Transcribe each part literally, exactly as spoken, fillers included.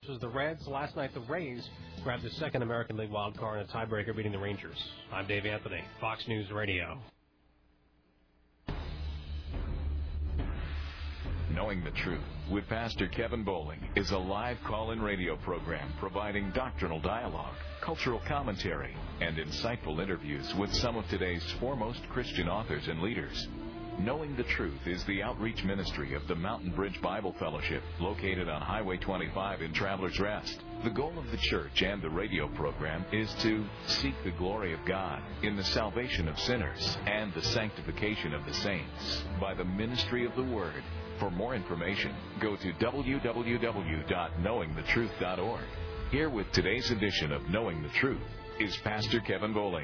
versus the Reds. Last night, the Rays grabbed the second American League wild card in a tiebreaker, beating the Rangers. I'm Dave Anthony, Fox News Radio. Knowing the Truth with Pastor Kevin Bowling is a live call-in radio program providing doctrinal dialogue, cultural commentary, and insightful interviews with some of today's foremost Christian authors and leaders. Knowing the Truth is the outreach ministry of the Mountain Bridge Bible Fellowship, located on Highway twenty-five in Travelers Rest. The goal of the church and the radio program is to seek the glory of God in the salvation of sinners and the sanctification of the saints by the ministry of the Word. For more information, go to w w w dot knowing the truth dot org. Here with today's edition of Knowing the Truth is Pastor Kevin Bowling.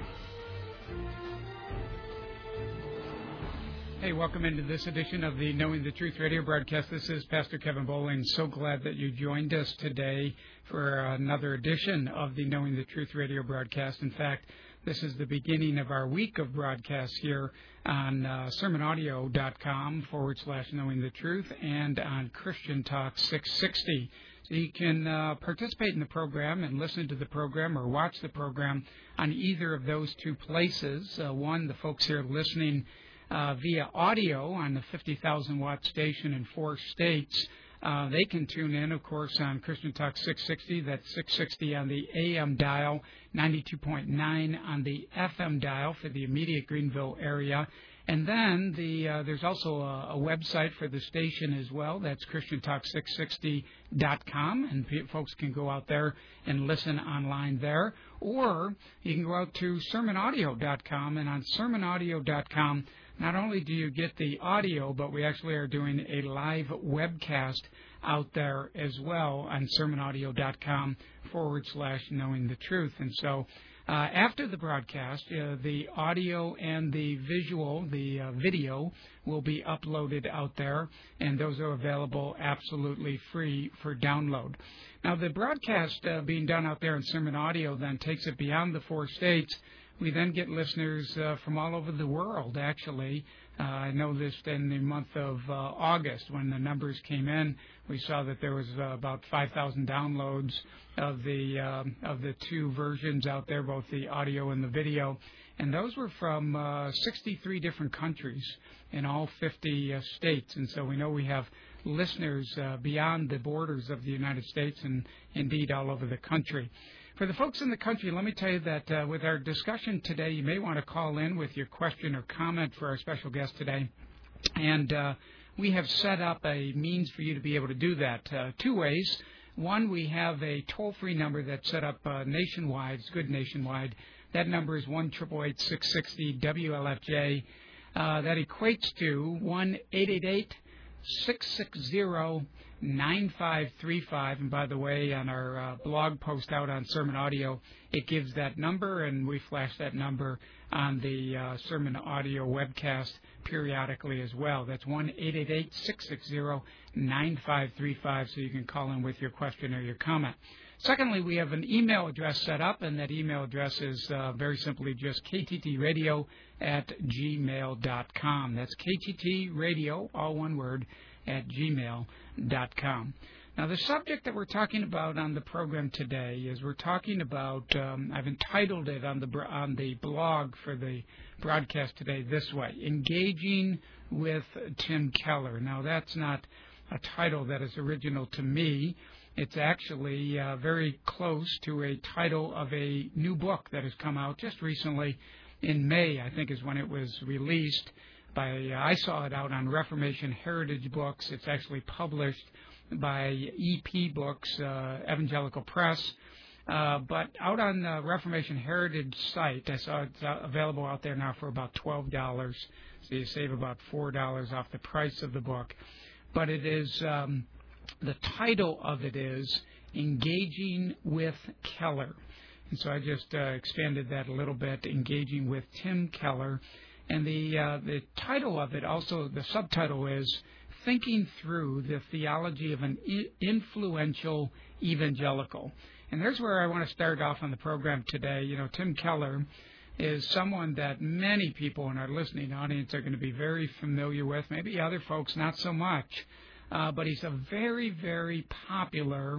Hey, welcome into this edition of the Knowing the Truth radio broadcast. This is Pastor Kevin Bowling. So glad that you joined us today for another edition of the Knowing the Truth radio broadcast. In fact, this is the beginning of our week of broadcasts here on uh, sermon audio dot com forward slash knowing the truth and on Christian Talk six sixty. So you can uh, participate in the program and listen to the program or watch the program on either of those two places. Uh, one, the folks here listening uh, via audio on the fifty thousand watt station in four states. Uh, they can tune in, of course, on Christian Talk six sixty. That's six sixty on the A M dial, ninety-two point nine on the F M dial for the immediate Greenville area. And then the uh, there's also a, a website for the station as well. That's Christian Talk six sixty dot com, and p- folks can go out there and listen online there. Or you can go out to sermon audio dot com, and on sermon audio dot com, not only do you get the audio, but we actually are doing a live webcast out there as well on sermon audio dot com forward slash knowing the truth. And so uh, after the broadcast, uh, the audio and the visual, the uh, video, will be uploaded out there, and those are available absolutely free for download. Now, the broadcast uh, being done out there in Sermon Audio then takes it beyond the four states. We then get listeners uh, from all over the world, actually. Uh, I know this in the month of uh, August when the numbers came in. We saw that there was uh, about five thousand downloads of the uh, of the two versions out there, both the audio and the video. And those were from uh, sixty-three different countries in all fifty uh, states. And so we know we have listeners uh, beyond the borders of the United States and indeed all over the country. For the folks in the country, let me tell you that uh, with our discussion today, you may want to call in with your question or comment for our special guest today. And uh, we have set up a means for you to be able to do that uh, two ways. One, we have a toll-free number that's set up uh, nationwide. It's good nationwide. That number is one eight eight eight, six six zero, W L F J. Uh, that equates to one eight eight eight, six six zero, nine five three five. And by the way, on our uh, blog post out on Sermon Audio, it gives that number, and we flash that number on the uh, Sermon Audio webcast periodically as well. That's one eight eight eight, six six zero, nine five three five, so you can call in with your question or your comment. Secondly, we have an email address set up, and that email address is uh, very simply just k t t radio at gmail dot com. That's k t t radio, all one word, at gmail dot com. Now, the subject that we're talking about on the program today is we're talking about, um, I've entitled it on the on the blog for the broadcast today this way, Engaging with Tim Keller. Now, that's not a title that is original to me. It's actually uh, very close to a title of a new book that has come out just recently in May, I think is when it was released. By uh, I saw it out on Reformation Heritage Books. It's actually published by E P Books, uh, Evangelical Press. Uh, but out on the Reformation Heritage site, I saw it's uh, available out there now for about twelve dollars. So you save about four dollars off the price of the book. But it is... Um, The title of it is Engaging with Keller. And so I just uh, expanded that a little bit, Engaging with Tim Keller. And the uh, the title of it, also the subtitle is Thinking Through the Theology of an I- Influential Evangelical. And there's where I want to start off on the program today. You know, Tim Keller is someone that many people in our listening audience are going to be very familiar with, maybe other folks not so much. Uh, but he's a very, very popular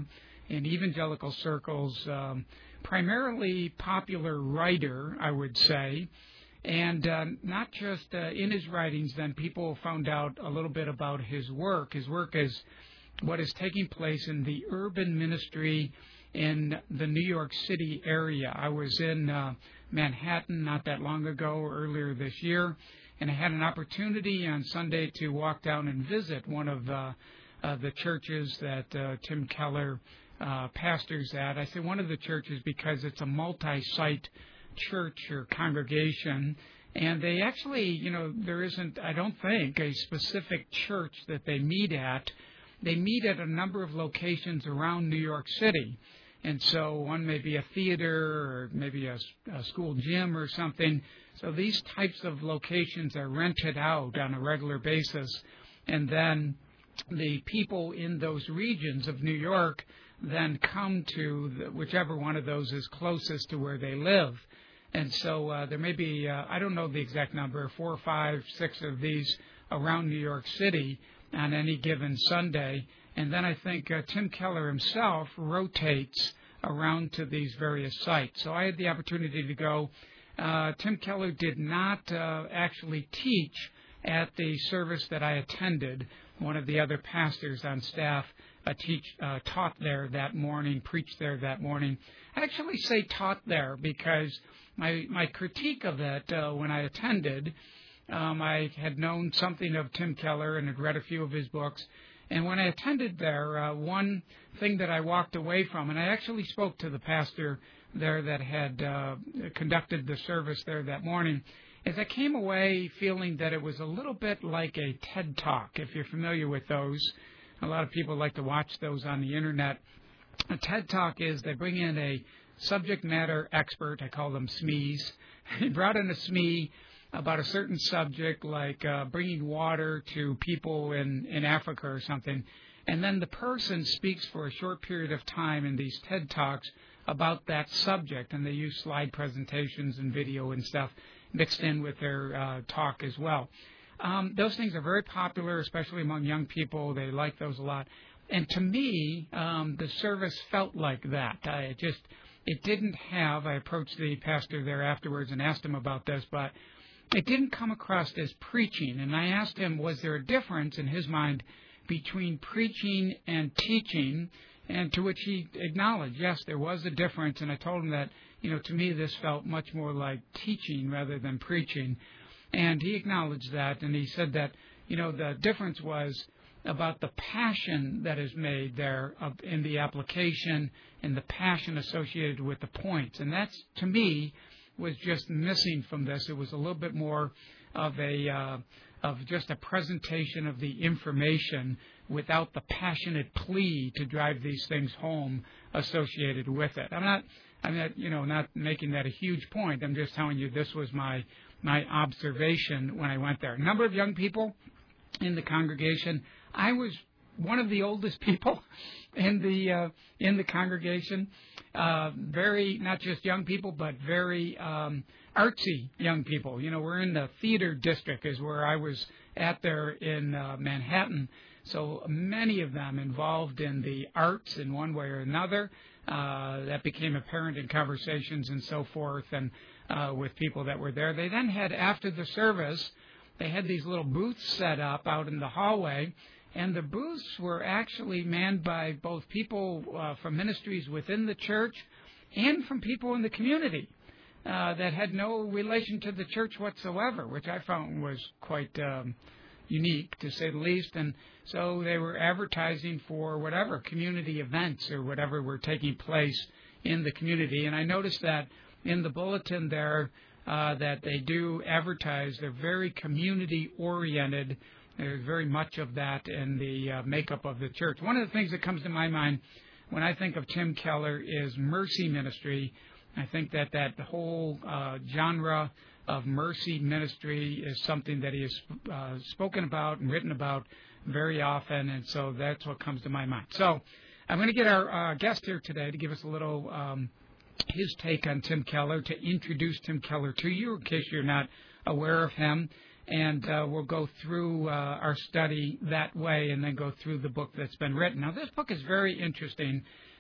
in evangelical circles, um, primarily popular writer, I would say. And uh, not just uh, in his writings, then people found out a little bit about his work. His work is what is taking place in the urban ministry in the New York City area. I was in uh, Manhattan not that long ago, earlier this year, and I had an opportunity on Sunday to walk down and visit one of uh, uh, the churches that uh, Tim Keller uh, pastors at. I say one of the churches because it's a multi-site church or congregation, and they actually, you know, there isn't, I don't think, a specific church that they meet at. They meet at a number of locations around New York City. And so one may be a theater or maybe a, a school gym or something. So these types of locations are rented out on a regular basis. And then the people in those regions of New York then come to the, whichever one of those is closest to where they live. And so uh, there may be, uh, I don't know the exact number, four or five, six of these around New York City on any given Sunday. And then I think uh, Tim Keller himself rotates around to these various sites. So I had the opportunity to go. Uh, Tim Keller did not uh, actually teach at the service that I attended. One of the other pastors on staff uh, teach, uh, taught there that morning, preached there that morning. I actually say taught there because my, my critique of it uh, when I attended, Um, I had known something of Tim Keller and had read a few of his books. And when I attended there, uh, one thing that I walked away from, and I actually spoke to the pastor there that had uh, conducted the service there that morning, is I came away feeling that it was a little bit like a TED Talk, if you're familiar with those. A lot of people like to watch those on the Internet. A TED Talk is they bring in a subject matter expert. I call them S M Es. He brought in a S M E about a certain subject, like uh, bringing water to people in, in Africa or something. And then the person speaks for a short period of time in these TED Talks about that subject. And they use slide presentations and video and stuff mixed in with their uh, talk as well. Um, those things are very popular, especially among young people. They like those a lot. And to me, um, the service felt like that. I just, it didn't have, I approached the pastor there afterwards and asked him about this, but it didn't come across as preaching. And I asked him, was there a difference in his mind between preaching and teaching? And to which he acknowledged, yes, there was a difference. And I told him that, you know, to me this felt much more like teaching rather than preaching. And he acknowledged that. And he said that, you know, the difference was about the passion that is made there in the application and the passion associated with the points. And that's, to me, was just missing from this. It was a little bit more of a uh, of just a presentation of the information without the passionate plea to drive these things home associated with it. I'm not, I'm not, you know, not making that a huge point. I'm just telling you this was my my observation when I went there. A number of young people in the congregation. I was one of the oldest people in the uh, in the congregation. Uh, very, not just young people, but very um, artsy young people. You know, we're in the theater district is where I was at there in uh, Manhattan. So many of them involved in the arts in one way or another. Uh, that became apparent in conversations and so forth and uh, with people that were there. They then had, after the service, they had these little booths set up out in the hallway. And the booths were actually manned by both people uh, from ministries within the church and from people in the community uh, that had no relation to the church whatsoever, which I found was quite um, unique, to say the least. And so they were advertising for whatever community events or whatever were taking place in the community. And I noticed that in the bulletin there uh, that they do advertise. They're very community-oriented. There's very much of that in the uh, makeup of the church. One of the things that comes to my mind when I think of Tim Keller is mercy ministry. I think that that whole uh, genre of mercy ministry is something that he has uh, spoken about and written about very often, and so that's what comes to my mind. So I'm going to get our uh, guest here today to give us a little um, his take on Tim Keller, to introduce Tim Keller to you in case you're not aware of him. And uh, we'll go through uh, our study that way and then go through the book that's been written. Now, this book is very interesting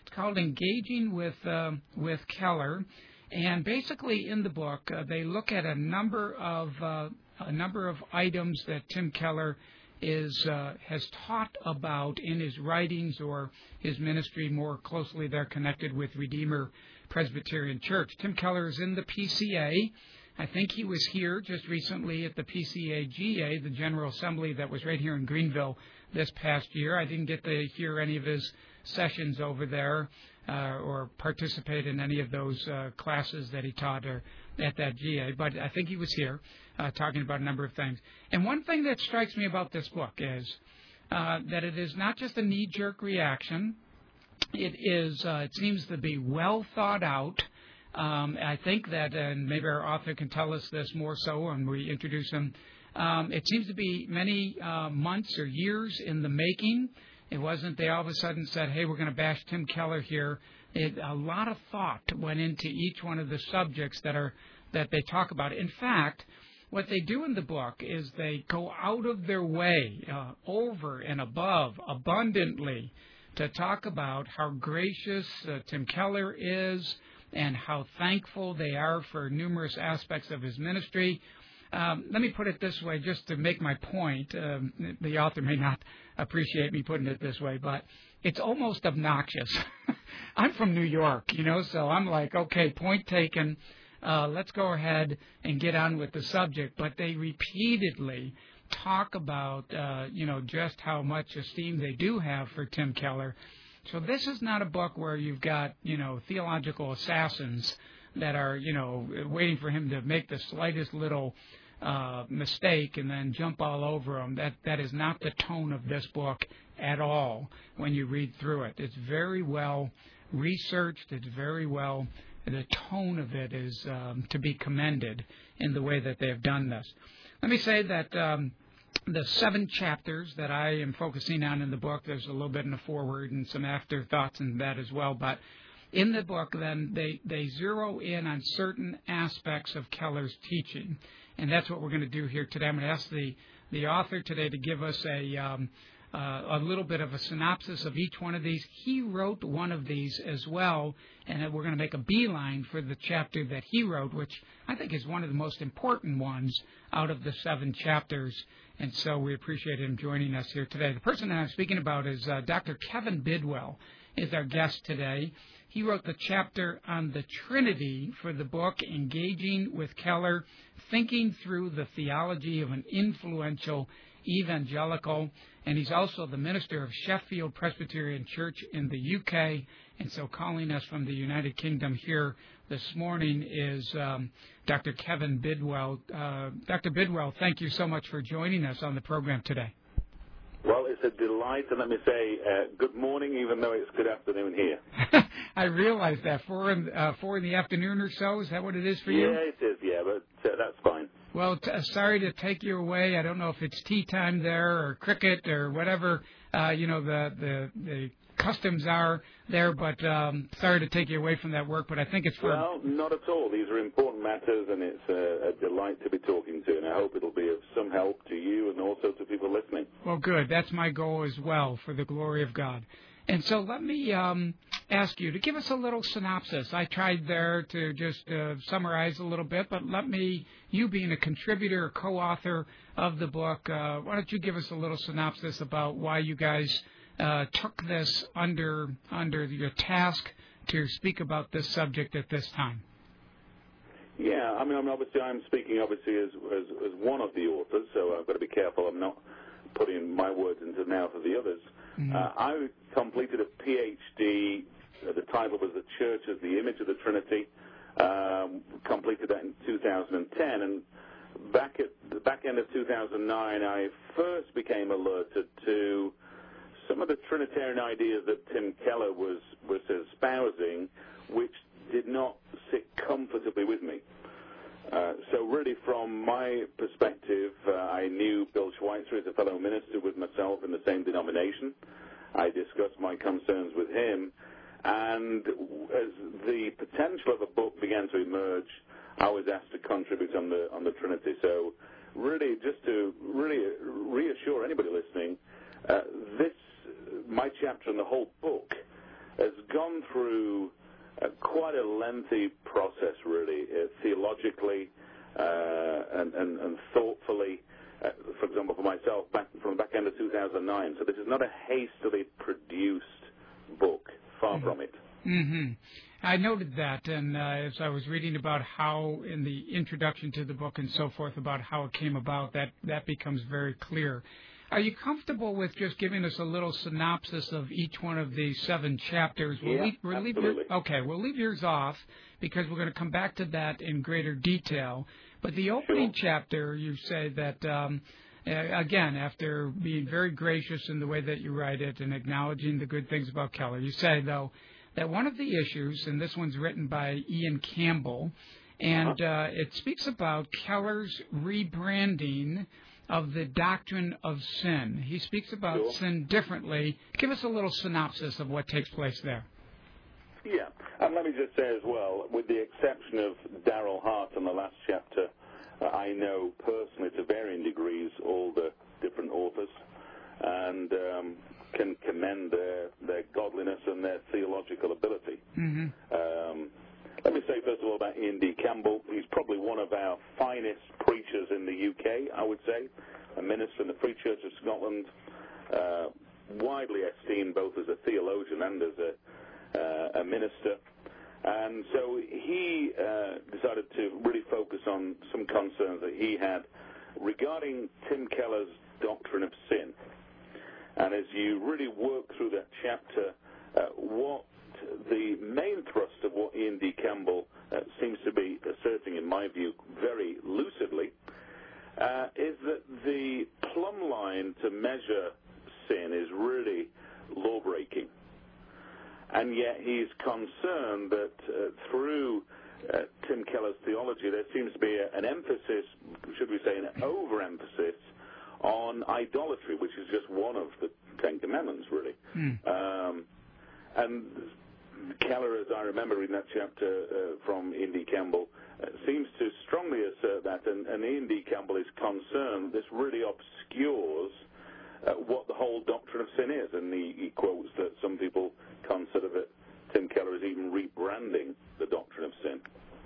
It's called Engaging with um, with Keller, and basically in the book uh, they look at a number of uh, a number of items that Tim Keller is uh, has taught about in his writings or his ministry. More closely, they're connected with Redeemer Presbyterian Church. Tim Keller is in the P C A. I think he was here just recently at the P C A G A, the General Assembly that was right here in Greenville this past year. I didn't get to hear any of his sessions over there uh, or participate in any of those uh, classes that he taught or at that G A, but I think he was here uh, talking about a number of things. And one thing that strikes me about this book is uh, that it is not just a knee-jerk reaction. It is. Uh, it seems to be well thought out. Um, I think that, and maybe our author can tell us this more so when we introduce him, um, it seems to be many uh, months or years in the making. It wasn't they all of a sudden said, hey, we're going to bash Tim Keller here. It, a lot of thought went into each one of the subjects that are that they talk about. In fact, what they do in the book is they go out of their way, uh, over and above, abundantly, to talk about how gracious uh, Tim Keller is, and how thankful they are for numerous aspects of his ministry. Um, let me put it this way, just to make my point. Um, the author may not appreciate me putting it this way, but it's almost obnoxious. I'm from New York, you know, so I'm like, okay, point taken. Uh, let's go ahead and get on with the subject. But they repeatedly talk about, uh, you know, just how much esteem they do have for Tim Keller. So this is not a book where you've got, you know, theological assassins that are, you know, waiting for him to make the slightest little uh, mistake and then jump all over him. That that is not the tone of this book at all when you read through it. It's very well researched. It's very well, the tone of it is um, to be commended in the way that they have done this. Let me say that um, the seven chapters that I am focusing on in the book, there's a little bit in the foreword and some afterthoughts in that as well, but in the book, then, they, they zero in on certain aspects of Keller's teaching, and that's what we're going to do here today. I'm going to ask the, the author today to give us a, um, uh, a little bit of a synopsis of each one of these. He wrote one of these as well, and we're going to make a beeline for the chapter that he wrote, which I think is one of the most important ones out of the seven chapters. And so we appreciate him joining us here today. The person that I'm speaking about is uh, Doctor Kevin Bidwell is our guest today. He wrote the chapter on the Trinity for the book Engaging with Keller, Thinking Through the Theology of an Influential Evangelical. And he's also the minister of Sheffield Presbyterian Church in the U K. And so calling us from the United Kingdom here this morning is um, Doctor Kevin Bidwell. Uh, Doctor Bidwell, thank you so much for joining us on the program today. Well, it's a delight, and let me say uh, good morning, even though it's good afternoon here. I realize that. Four in, uh, four in the afternoon or so, is that what it is for you? Yeah, it is, yeah, but uh, that's fine. Well, t- sorry to take you away. I don't know if it's tea time there or cricket or whatever, uh, you know, the, the, the customs are there, but um, sorry to take you away from that work, but I think it's for... Well, not at all. These are important matters, and it's a, a delight to be talking to, and I hope it'll be of some help to you and also to people listening. Well, good. That's my goal as well, for the glory of God. And so let me um, ask you to give us a little synopsis. I tried there to just uh, summarize a little bit, but let me, you being a contributor or co-author of the book, uh, why don't you give us a little synopsis about why you guys uh, took this under under your task to speak about this subject at this time? Yeah, I mean, I'm obviously I'm speaking obviously as, as as one of the authors, so I've got to be careful I'm not putting my words into the mouth of the others. Mm-hmm. Uh, I completed a P H D. Uh, the title was "The Church as the Image of the Trinity." Um, completed that in two thousand ten, and back at the back end of two thousand nine, I first became alerted to some of the Trinitarian ideas that Tim Keller was was espousing, which did not sit comfortably with me. Uh, so really, from my perspective, uh, I knew Bill Schweitzer as a fellow minister with myself in the same denomination. I discussed my concerns with him, and as the potential of a book began to emerge, I was asked to contribute on the on the Trinity. So really, just to really reassure anybody listening, uh, this my chapter and the whole book has gone through uh, quite a lengthy process, really, uh, theologically uh, and, and, and thoughtfully. Uh, for example, for myself, back from the back end of two thousand nine. So this is not a hastily produced book. Far mm-hmm. from it. Mm-hmm. I noted that, and uh, as I was reading about how, in the introduction to the book and so forth, about how it came about, that, that becomes very clear. Are you comfortable with just giving us a little synopsis of each one of the seven chapters? We'll yeah, leave, we'll absolutely. Leave your, okay, we'll leave yours off because we're going to come back to that in greater detail. But the opening sure. chapter, you say that, um, uh, again, after being very gracious in the way that you write it and acknowledging the good things about Keller, you say, though, that one of the issues, and this one's written by Ian Campbell, and uh-huh. uh, it speaks about Keller's rebranding of the doctrine of sin. He speaks about sure. sin differently. Give us a little synopsis of what takes place there. Yeah, and let me just say as well, with the exception of Darrell Hart in the last chapter, uh, I know personally to varying degrees all the different authors, and um, can commend their, their godliness and their theological ability. Mm-hmm. Um, let me say, first of all, about Ian D. Campbell. He's probably one of our finest preachers in the U K, I would say, a minister in the Free Church of Scotland, uh, widely esteemed both as a theologian and as a, uh, a minister. And so he uh, decided to really focus on some concerns that he had regarding Tim Keller's doctrine of sin. And as you really work through that chapter, uh, what the main thrust of what Ian D. Campbell uh, seems to be asserting, in my view, very lucidly, uh, is that the plumb line to measure sin is really law-breaking. And yet he's concerned that uh, through uh, Tim Keller's theology there seems to be a, an emphasis, should we say an overemphasis, on idolatry, which is just one of the Ten Commandments, really. Mm. Um, and Keller, as I remember in that chapter uh, from Ian D. Campbell, uh, seems to strongly assert that, and, and Ian D. Campbell is concerned this really obscures uh, what the whole doctrine of sin is, and he, he quotes that some people consider that Tim Keller is even rebranding the doctrine of sin.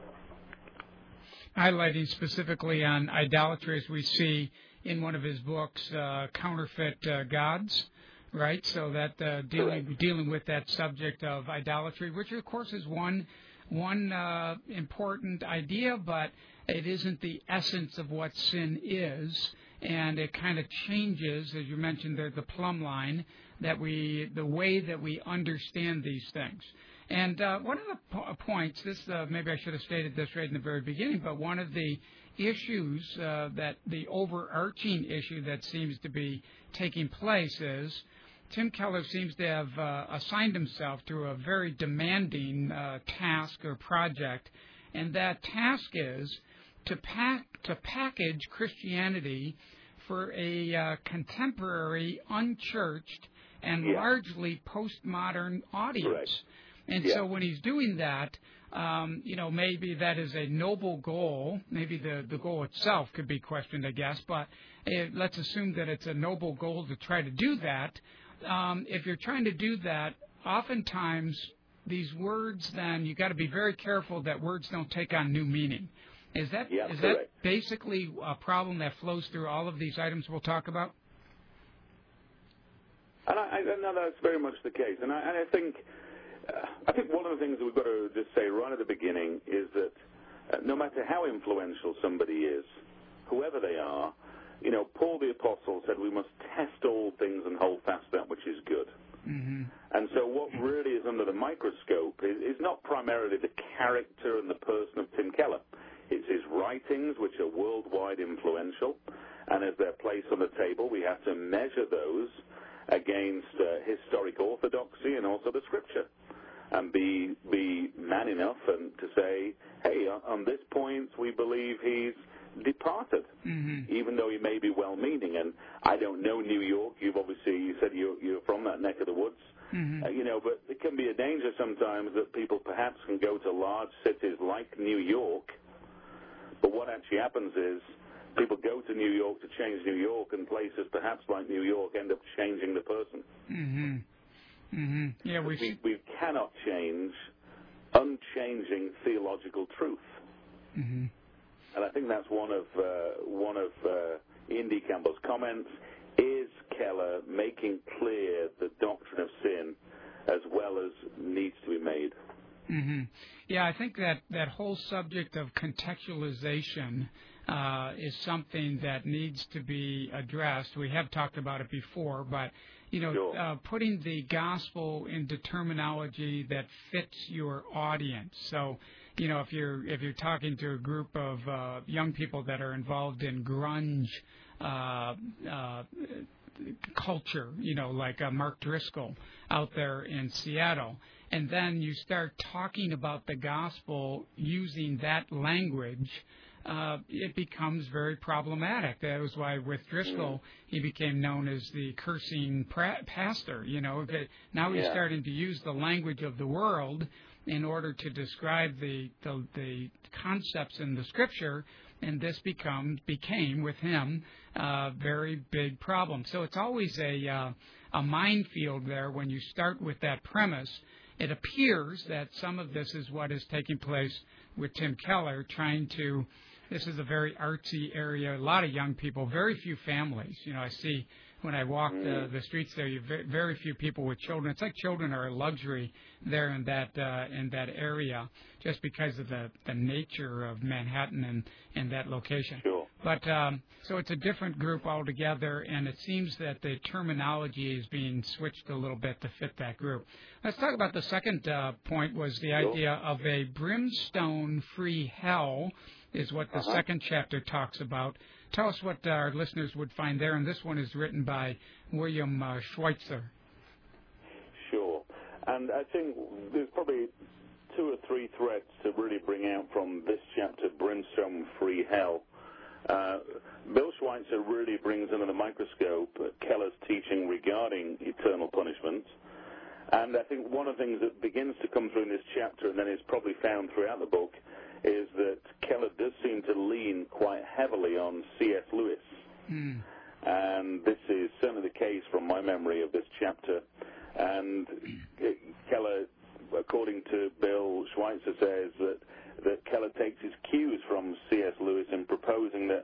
Highlighting specifically on idolatry, as we see in one of his books, uh, Counterfeit uh, Gods, right? So that uh, dealing dealing with that subject of idolatry, which of course is one one uh, important idea, but it isn't the essence of what sin is, and it kind of changes, as you mentioned, the, the plumb line that we, the way that we understand these things. And uh, one of the po- points, this uh, maybe I should have stated this right in the very beginning, but one of the issues uh, that the overarching issue that seems to be taking place is Tim Keller seems to have uh, assigned himself to a very demanding uh, task or project, and that task is to pack to package Christianity for a uh, contemporary, unchurched, and yeah. largely postmodern audience. Right. And yeah. so when he's doing that, um, you know, maybe that is a noble goal. Maybe the, the goal itself could be questioned, I guess. But it, let's assume that it's a noble goal to try to do that. Um, if you're trying to do that, oftentimes these words, then you got to be very careful that words don't take on new meaning. Is that yeah, is correct. that basically a problem that flows through all of these items we'll talk about? And I, I know that's very much the case. And I, and I think uh, I think one of the things that we've got to just say right at the beginning is that uh, no matter how influential somebody is, whoever they are, you know, Paul the Apostle said we must test all things and hold fast that which is good. Mm-hmm. And so what really is under the microscope is, is not primarily the character and the person of Tim Keller. It's his writings, which are worldwide influential, and as they're placed on the table, we have to measure those against uh, historic orthodoxy and also the Scripture, and be be man enough and to say, hey, on, on this point, we believe he's departed, mm-hmm. even though he may be well-meaning. And I don't know New York. You've obviously, you said you're, you're from that neck of the woods. Mm-hmm. Uh, you know, but it can be a danger sometimes that people perhaps can go to large cities like New York, but what actually happens is people go to New York to change New York, and places perhaps like New York end up changing the person. Mm-hmm. Mm-hmm. Yeah, we, we we cannot change unchanging theological truth. Mm-hmm. And I think that's one of uh, one of uh, Ian D. Campbell's comments. Is Keller making clear the doctrine of sin as well as needs to be made? Mm-hmm. Yeah, I think that, that whole subject of contextualization uh, is something that needs to be addressed. We have talked about it before, but you know, sure. uh, putting the gospel into terminology that fits your audience. So, you know, if you're if you're talking to a group of uh, young people that are involved in grunge uh, uh, culture, you know, like uh, Mark Driscoll out there in Seattle, and then you start talking about the gospel using that language, uh, it becomes very problematic. That was why with Driscoll, he became known as the cursing pra- pastor. You know, now he's yeah. starting to use the language of the world in order to describe the, the, the concepts in the Scripture, and this becomes became with him a very big problem. So it's always a uh, a minefield there when you start with that premise. It appears that some of this is what is taking place with Tim Keller, trying to. This is a very artsy area. A lot of young people, very few families. You know, I see when I walk the, the streets there, you very, very few people with children. It's like children are a luxury there in that uh, in that area, just because of the, the nature of Manhattan and, and that location. Sure. But um, so it's a different group altogether, and it seems that the terminology is being switched a little bit to fit that group. Let's talk about the second uh, point. Was the sure. idea of a brimstone-free hell. Is what the uh-huh. second chapter talks about. Tell us what our listeners would find there, and this one is written by William uh, Schweitzer. Sure. And I think there's probably two or three threads to really bring out from this chapter, Brimstone-Free Hell. Uh, Bill Schweitzer really brings under the microscope Keller's teaching regarding eternal punishment. And I think one of the things that begins to come through in this chapter, and then is probably found throughout the book, is that Keller does seem to lean quite heavily on C S Lewis. Mm. And this is certainly the case from my memory of this chapter. And Keller, according to Bill Schweitzer, says that, that Keller takes his cues from C S Lewis in proposing that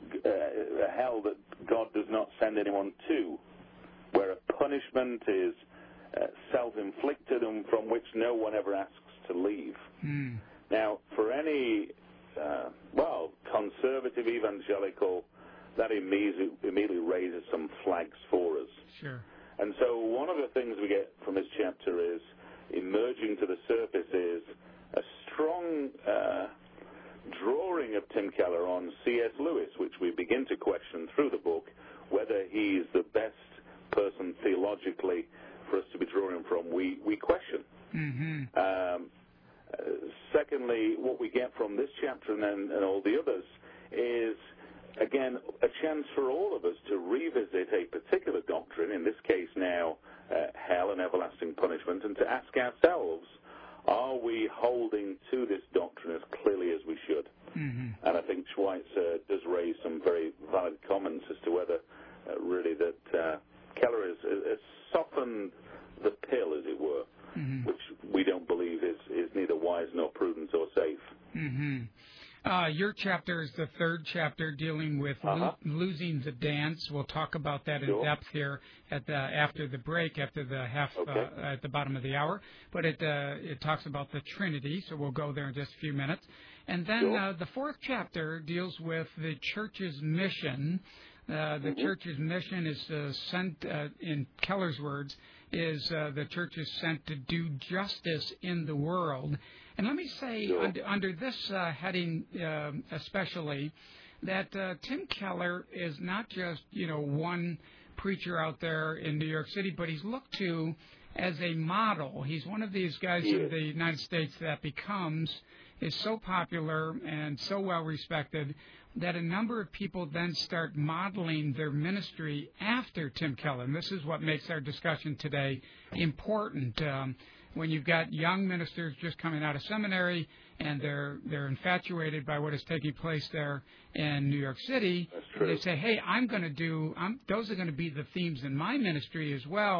uh, a hell that God does not send anyone to, where a punishment is uh, self-inflicted and from which no one ever asks to leave. Mm. Now, for any, uh, well, conservative evangelical, that immediately, immediately raises some flags for us. Sure. And so one of the things we get from this chapter is, emerging to the surface is a strong uh, drawing of Tim Keller on C S Lewis, which we begin to question through the book, whether he's the best person theologically for us to be drawing from. We, we question. Mm-hmm. Um, Uh, secondly, what we get from this chapter and, then, and all the others is, again, a chance for all of us to revisit a particular doctrine, in this case now uh, hell and everlasting punishment, and to ask ourselves, are we holding to this doctrine as clearly as we should? Mm-hmm. And I think Schweitzer does raise some very valid comments as to whether uh, really that uh, Keller has, has softened the pill, as it were, mm-hmm. which we don't believe is, is neither wise nor prudent or safe. Mm-hmm. Uh, your chapter is the third chapter, dealing with uh-huh. lo- losing the dance. We'll talk about that in sure. depth here at the after the break, after the half okay. uh, at the bottom of the hour. But it uh, it talks about the Trinity, so we'll go there in just a few minutes. And then sure. uh, the fourth chapter deals with the church's mission. Uh, the mm-hmm. church's mission is uh, sent, uh, in Keller's words, is uh, the church is sent to do justice in the world. And let me say, sure. under, under this uh, heading uh, especially, that uh, Tim Keller is not just, you know, one preacher out there in New York City, but he's looked to as a model. He's one of these guys yeah. in the United States that becomes, is so popular and so well respected that a number of people then start modeling their ministry after Tim Keller. And this is what makes our discussion today important. Um, when you've got young ministers just coming out of seminary and they're they're infatuated by what is taking place there in New York City, That's true. they say, hey, I'm going to do, I'm, those are going to be the themes in my ministry as well.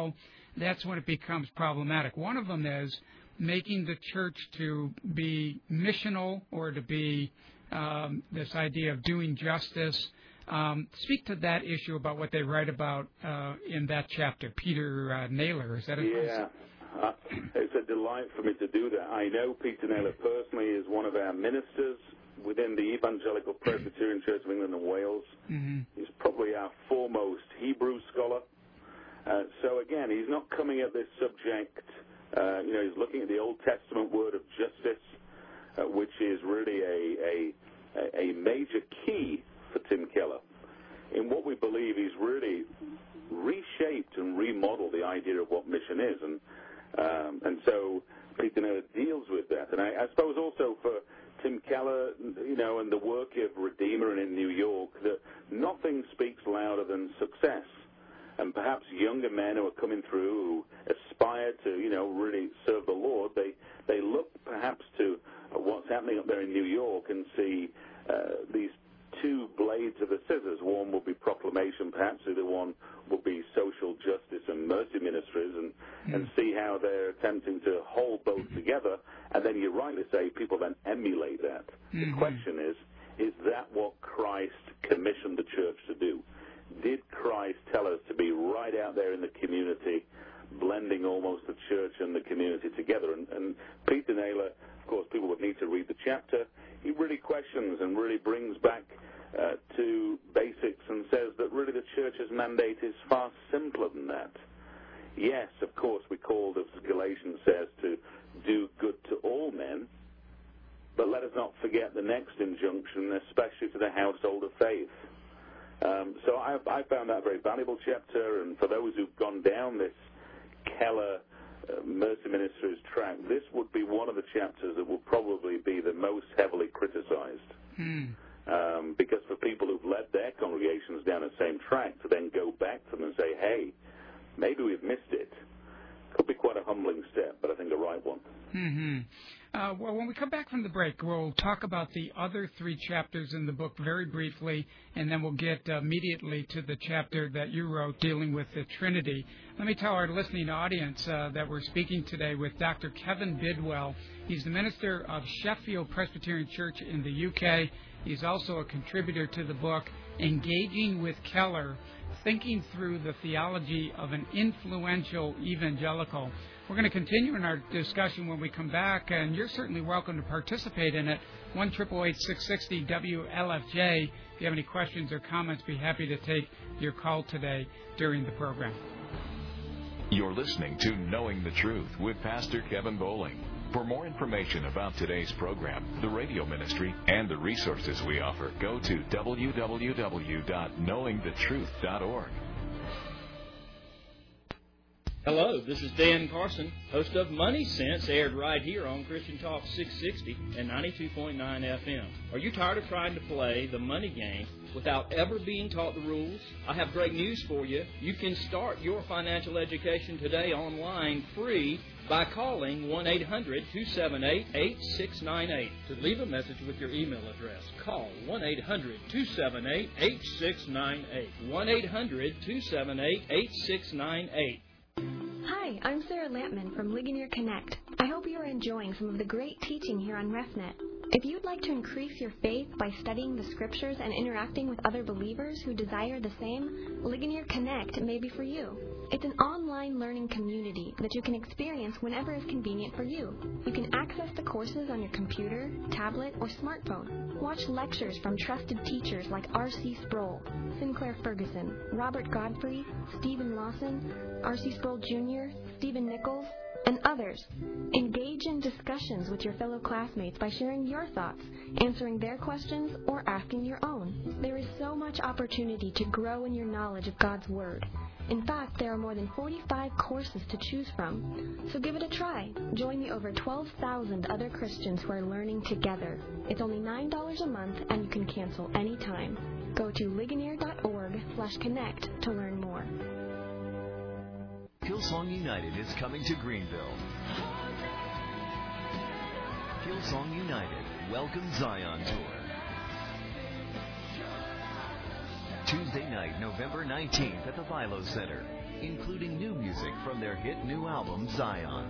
that's when it becomes problematic. One of them is making the church to be missional or to be um, this idea of doing justice. Um, speak to that issue about what they write about uh, in that chapter. Peter uh, Naylor, is that a Yeah. Uh, it's a delight for me to do that. I know Peter Naylor personally is one of our ministers within the Evangelical Presbyterian Church of England and Wales. Mm-hmm. He's probably our foremost Hebrew scholar. Uh, so again, he's not coming at this subject, uh, you know, he's looking at the Old Testament word of justice, uh, which is really a, a, a major key for Tim Keller. In what we believe, he's really reshaped and remodeled the idea of what mission is. And Um, and so Peter Naylor deals with that. And I, I suppose also for Tim Keller, you know, and the work of Redeemer and in New York, that nothing speaks louder than success. And perhaps younger men who are coming through who aspire to, you know, really serve the Lord, they, they look perhaps to what's happening up there in New York and see uh, these two blades of the scissors. One will be proclamation, perhaps the other one will be social justice and mercy ministries, and, mm. and see how they're attempting to hold both together. And then you rightly say people then emulate that. Mm-hmm. The question is, is that what Christ commissioned the church to do? Did Christ tell us to be right out there in the community, blending almost the church and the community together? And, and Peter Naylor, of course, people would need to read the chapter. He really questions and really brings back uh, to basics and says that really the church's mandate is far simpler than that. Yes, of course, we're called, as Galatians says, to do good to all men, but let us not forget the next injunction, especially to the household of faith. Um, so I, I found that a very valuable chapter, and for those who've gone down this Keller uh, Mercy Ministries track, this would be one of the chapters that will probably be the most heavily criticized. Hmm. Um, because for people who've led their congregations down the same track to then go back to them and say, hey, maybe we've missed it, could be quite a humbling step, but I think the right one. Mm-hmm. Uh, well, when we come back from the break, we'll talk about the other three chapters in the book very briefly, and then we'll get uh, immediately to the chapter that you wrote dealing with the Trinity. Let me tell our listening audience uh, that we're speaking today with Doctor Kevin Bidwell. He's the minister of Sheffield Presbyterian Church in the U K. He's also a contributor to the book Engaging with Keller, Thinking Through the Theology of an Influential Evangelical. We're going to continue in our discussion when we come back, and you're certainly welcome to participate in it. one eight eight eight, six six zero, W L F J. If you have any questions or comments, be happy to take your call today during the program. You're listening to Knowing the Truth with Pastor Kevin Bowling. For more information about today's program, the radio ministry, and the resources we offer, go to w w w dot knowing the truth dot org. Hello, this is Dan Carson, host of Money Sense, aired right here on Christian Talk six sixty and ninety-two point nine F M. Are you tired of trying to play the money game without ever being taught the rules? I have great news for you. You can start your financial education today online free by calling one eight hundred, two seven eight, eight six nine eight. To leave a message with your email address, call one eight hundred, two seven eight, eight six nine eight. one eight hundred, two seven eight, eight six nine eight. Hi, I'm Sarah Lampman from Ligonier Connect. I hope you are enjoying some of the great teaching here on RefNet. If you'd like to increase your faith by studying the Scriptures and interacting with other believers who desire the same, Ligonier Connect may be for you. It's an online learning community that you can experience whenever is convenient for you. You can access the courses on your computer, tablet, or smartphone. Watch lectures from trusted teachers like R C Sproul, Sinclair Ferguson, Robert Godfrey, Stephen Lawson, R C Sproul Junior, Stephen Nichols, and others. Engage in discussions with your fellow classmates by sharing your thoughts, answering their questions, or asking your own. There is so much opportunity to grow in your knowledge of God's Word. In fact, there are more than forty-five courses to choose from. So give it a try. Join the over twelve thousand other Christians who are learning together. It's only nine dollars a month, and you can cancel anytime. Go to ligonier dot org slash connect to learn more. Hillsong United is coming to Greenville. Hillsong United Welcome Zion Tour. Tuesday night, November nineteenth at the Vilo Center. including new music from their hit new album, Zion.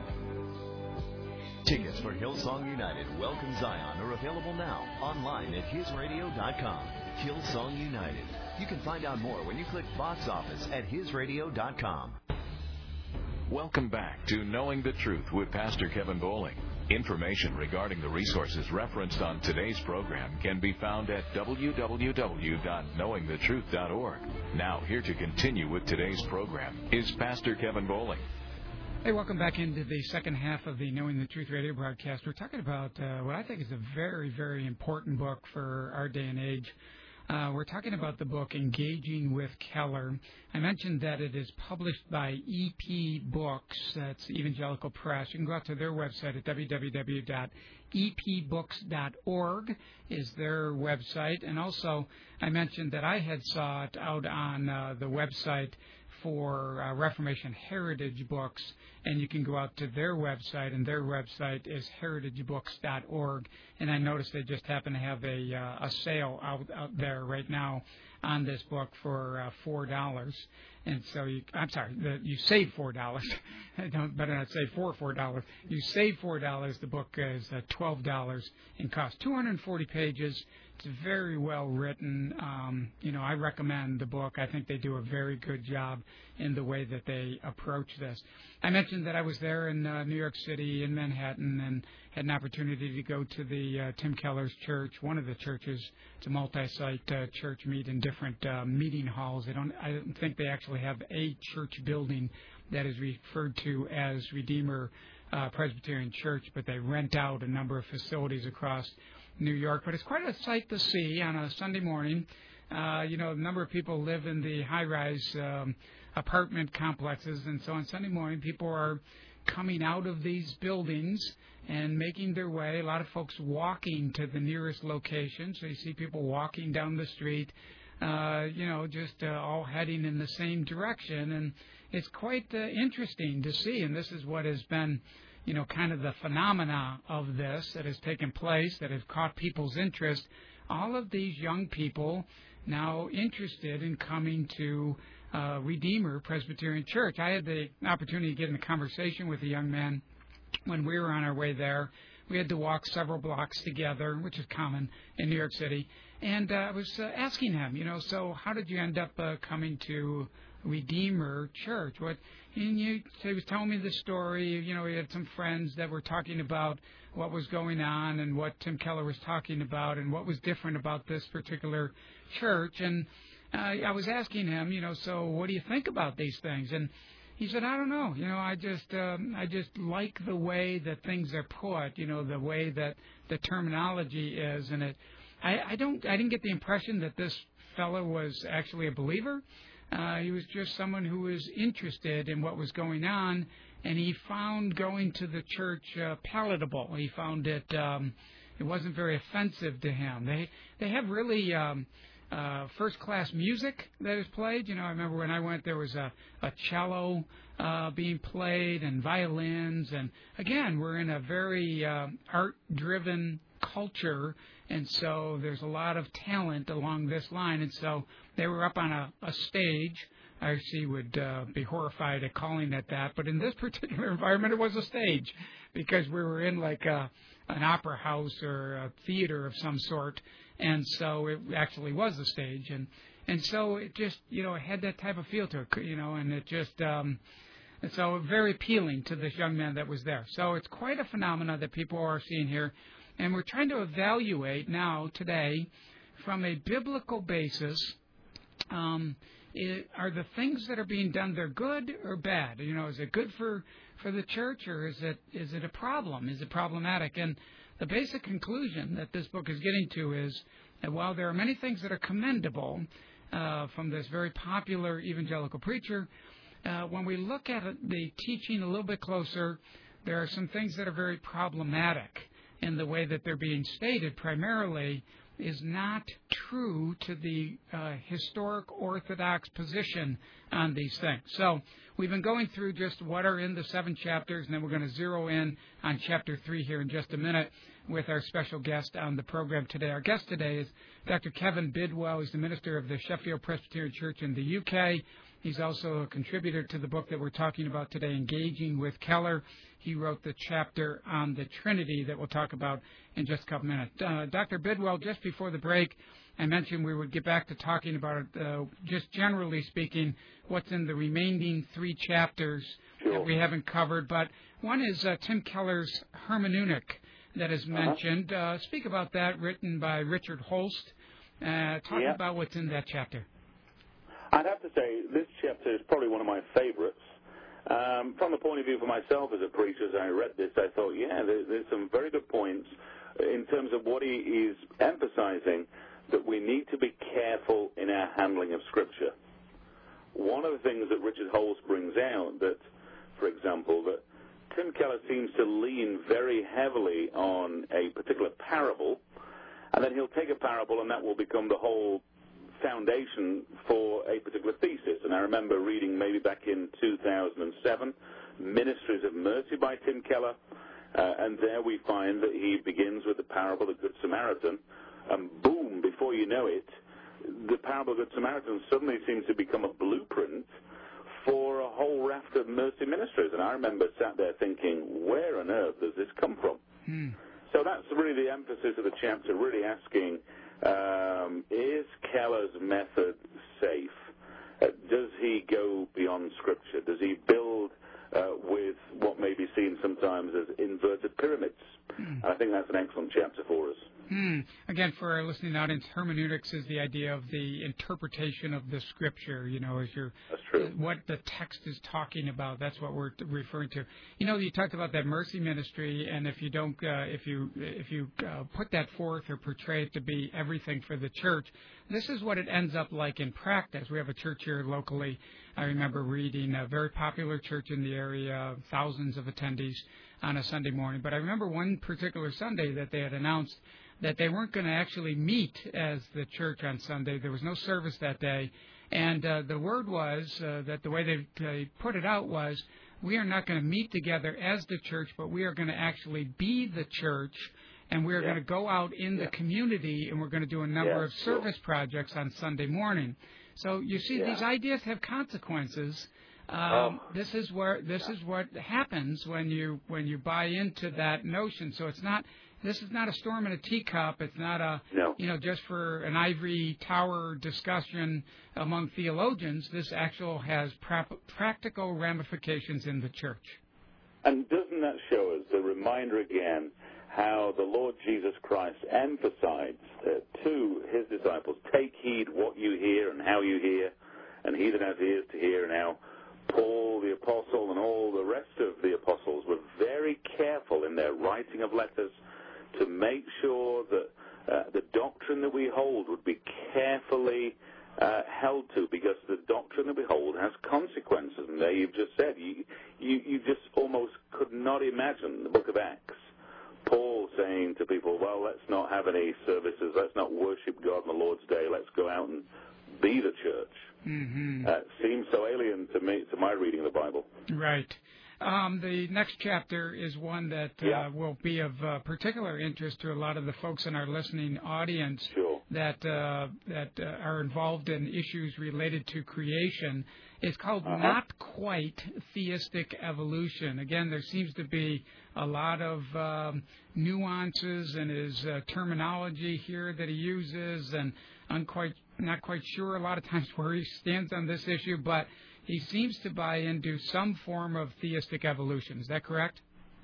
Tickets for Hillsong United Welcome Zion are available now online at his radio dot com. Hillsong United. You can find out more when you click box office at his radio dot com. Welcome back to Knowing the Truth with Pastor Kevin Bowling. Information regarding the resources referenced on today's program can be found at w w w dot knowing the truth dot org. Now, here to continue with today's program is Pastor Kevin Bowling. Hey, welcome back into the second half of the Knowing the Truth radio broadcast. We're talking about uh, what I think is a very, very important book for our day and age. Uh, we're talking about the book Engaging with Keller. I mentioned that it is published by E P Books. That's Evangelical Press. You can go out to their website at w w w dot e p books dot org is their website. And also, I mentioned that I had saw it out on uh, the website for uh, Reformation Heritage Books, and you can go out to their website, and their website is heritage books dot org. And I noticed they just happen to have a uh, a sale out, out there right now on this book for uh, four dollars. And so, you, I'm sorry, the, you save four dollars. Don't better not say for four dollars. You save four dollars. The book is uh, twelve dollars and costs two hundred forty pages. It's very well written. Um, you know, I recommend the book. I think they do a very good job in the way that they approach this. I mentioned that I was there in uh, New York City, in Manhattan, and had an opportunity to go to the uh, Tim Keller's church, one of the churches. It's a multi-site uh, church, meet in different uh, meeting halls. They don't, I don't think they actually have a church building that is referred to as Redeemer uh, Presbyterian Church, but they rent out a number of facilities across New York. But it's quite a sight to see on a Sunday morning. Uh, you know, a number of people live in the high-rise um, apartment complexes, and so on Sunday morning, people are coming out of these buildings and making their way. A lot of folks walking to the nearest location. So you see people walking down the street, uh, you know, just uh, all heading in the same direction. And it's quite uh, interesting to see. And this is what has been, you know, kind of the phenomena of this that has taken place, that has caught people's interest. All of these young people now interested in coming to uh, Redeemer Presbyterian Church. I had the opportunity to get in a conversation with a young man when we were on our way there. We had to walk several blocks together, which is common in New York City. And uh, I was uh, asking him, you know, so how did you end up uh, coming to Redeemer Church? What? And you, he was telling me the story. You know, he had some friends that were talking about what was going on and what Tim Keller was talking about and what was different about this particular church. And uh, I was asking him, you know, so what do you think about these things? And he said, I don't know. You know, I just um, I just like the way that things are put. You know, the way that the terminology is, and it. I, I don't. I didn't get the impression that this fellow was actually a believer. Uh, he was just someone who was interested in what was going on, and he found going to the church uh, palatable. He found it um, it wasn't very offensive to him. They they have really um, uh, first-class music that is played. You know, I remember when I went, there was a, a cello uh, being played and violins. And, again, we're in a very uh, art-driven culture, and so there's a lot of talent along this line. And so they were up on a, a stage. I actually would uh, be horrified at calling it that, but in this particular environment, it was a stage because we were in like a, an opera house or a theater of some sort, and so it actually was a stage. And and so it just, you know, it had that type of feel to it, you know, and it just, um, and so very appealing to this young man that was there. So it's quite a phenomena that people are seeing here. And we're trying to evaluate now, today, from a biblical basis, um, it, are the things that are being done, they're good or bad? You know, is it good for, for the church, or is it is it a problem? Is it problematic? And the basic conclusion that this book is getting to is that while there are many things that are commendable uh, from this very popular evangelical preacher, uh, when we look at it, the teaching a little bit closer, there are some things that are very problematic. And the way that they're being stated primarily is not true to the uh, historic Orthodox position on these things. So we've been going through just what are in the seven chapters, and then we're going to zero in on chapter three here in just a minute with our special guest on the program today. Our guest today is Doctor Kevin Bidwell. He's the minister of the Sheffield Presbyterian Church in the U K. He's also a contributor to the book that we're talking about today, Engaging with Keller. He wrote the chapter on the Trinity that we'll talk about in just a couple minutes. Uh, Doctor Bidwell, just before the break, I mentioned we would get back to talking about, uh, just generally speaking, what's in the remaining three chapters sure. that we haven't covered. But one is uh, Tim Keller's hermeneutic that is mentioned. Uh-huh. Uh, speak about that, written by Richard Holst. Uh, talk yeah. about what's in that chapter. I'd have to say this chapter is probably one of my favorites. Um, from the point of view for myself as a preacher, as I read this, I thought, yeah, there, there's some very good points in terms of what he is emphasizing, that we need to be careful in our handling of Scripture. One of the things that Richard Holst brings out, that, for example, that Tim Keller seems to lean very heavily on a particular parable, and then he'll take a parable and that will become the whole foundation for a particular thesis. And I remember reading maybe back in two thousand seven, Ministries of Mercy by Tim Keller, uh, and there we find that he begins with the parable of the Good Samaritan, and boom, before you know it, the parable of the Good Samaritan suddenly seems to become a blueprint for a whole raft of mercy ministries. And I remember sat there thinking, where on earth does this come from? Hmm. So that's really the emphasis of the chapter, really asking, um, is Keller's method safe? Uh, does he go beyond Scripture? Does he build uh, with what may be seen sometimes as inverted pyramids? Mm. I think that's an excellent chapter for us. Hmm. Again, for our listening audience, hermeneutics is the idea of the interpretation of the Scripture. You know, as you're that's true. What the text is talking about. That's what we're referring to. You know, you talked about that mercy ministry, and if you don't, uh, if you if you uh, put that forth or portray it to be everything for the church, this is what it ends up like in practice. We have a church here locally. I remember reading a very popular church in the area, thousands of attendees on a Sunday morning. But I remember one particular Sunday that they had announced that they weren't going to actually meet as the church on Sunday. There was no service that day. And uh, the word was uh, that the way they, they put it out was, we are not going to meet together as the church, but we are going to actually be the church, and we are yeah. going to go out in yeah. the community, and we're going to do a number yeah, of service sure. projects on Sunday morning. So you see, yeah. these ideas have consequences. Um, oh. This is where this is what happens when you when you buy into that notion. So it's not. This is not a storm in a teacup. It's not a, no. you know, just for an ivory tower discussion among theologians. This actual has pra- practical ramifications in the church. And doesn't that show us the reminder again how the Lord Jesus Christ emphasized uh, to his disciples, take heed what you hear and how you hear, and he that has ears to hear. And how Paul the apostle and all the rest of the apostles were very careful in their writing of letters to make sure that uh, the doctrine that we hold would be carefully uh, held to, because the doctrine that we hold has consequences. And there you've just said, you, you, you just almost could not imagine the book of Acts, Paul saying to people, well, let's not have any services, let's not worship God on the Lord's day, let's go out and be the church. Mm-hmm. Uh, seems so alien to me, to my reading of the Bible. Right. Um, the next chapter is one that uh, yeah. will be of uh, particular interest to a lot of the folks in our listening audience sure. that uh, that uh, are involved in issues related to creation. It's called uh-huh. Not Quite Theistic Evolution. Again, there seems to be a lot of um, nuances in his uh, terminology here that he uses, and I'm quite not quite sure a lot of times where he stands on this issue, but he seems to buy into some form of theistic evolution. Is that correct?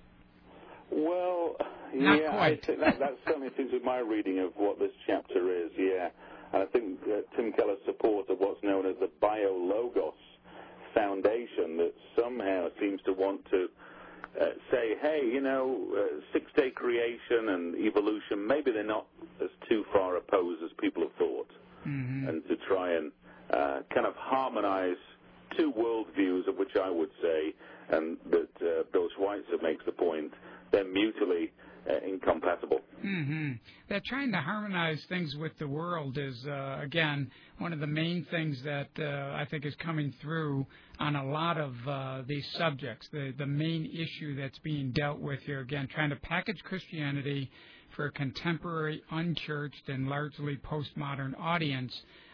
Well, Not yeah, quite. I think that, that certainly seems to be my reading of what this chapter is, yeah. And I think uh, Tim Keller's support of what's known as the biologos foundation that somehow seems to want to uh, say, hey, you know, uh, six-day creation and evolution, maybe they're not as too far opposed as people have thought. Mm-hmm. And to try and uh, kind of harmonize two worldviews, of which I would say, and that uh, Bill Schweitzer makes the point, they're mutually uh, incompatible. Mm-hmm. That trying to harmonize things with the world is, uh, again, one of the main things that uh, I think is coming through on a lot of uh, these subjects. The, the main issue that's being dealt with here, again, trying to package Christianity for a contemporary, unchurched, and largely postmodern audience,